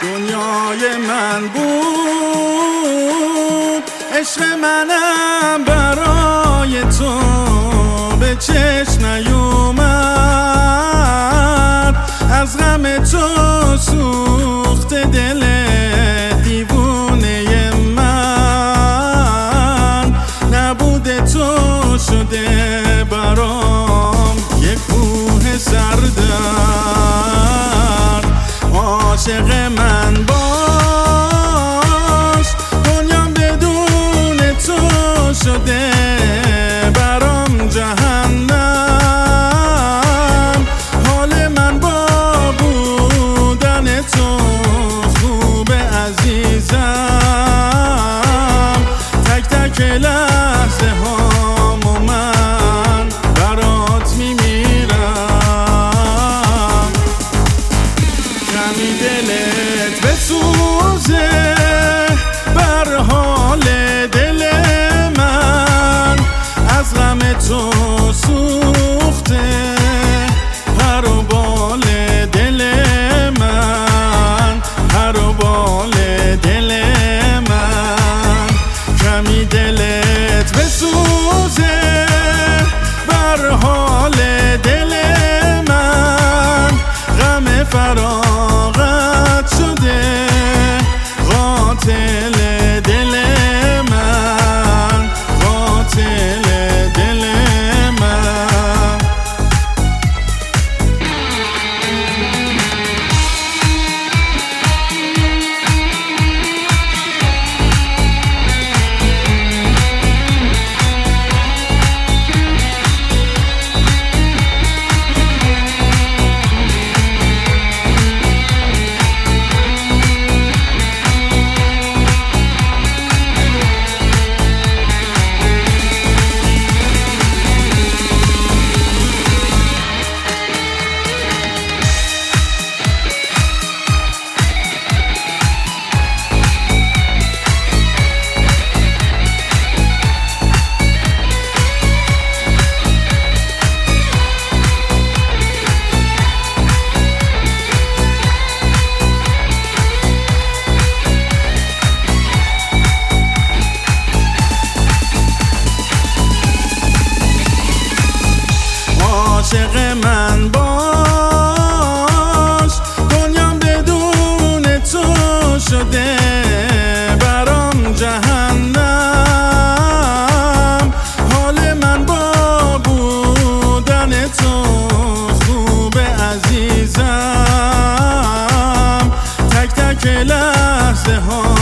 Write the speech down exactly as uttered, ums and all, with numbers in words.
دنیای من بود، عشق منم برای تو به چشم نیومد. از غم تو سوخت دل دیوونه من، نبود تو شده برام یک کوه سردرد. عاشق من باش، دنیام بدون تو شده برام جهنم. حال من با بودن تو خوبه عزیزم. تک تک لحظه هامو من برات میمیرم. کمی دلت بسوزه بر حال دل من، از غم تو سوخته پر و بال دل من، پر و بال دل من. کمی دلت بسوزه بر حال دل من، غم فراغت شده قاتل دل من، قاتل دل من. عاشق من باش، دنیام بدون تو شده برام جهنم. حال من با بودن تو خوبه عزیزم. تک تک لحظه ها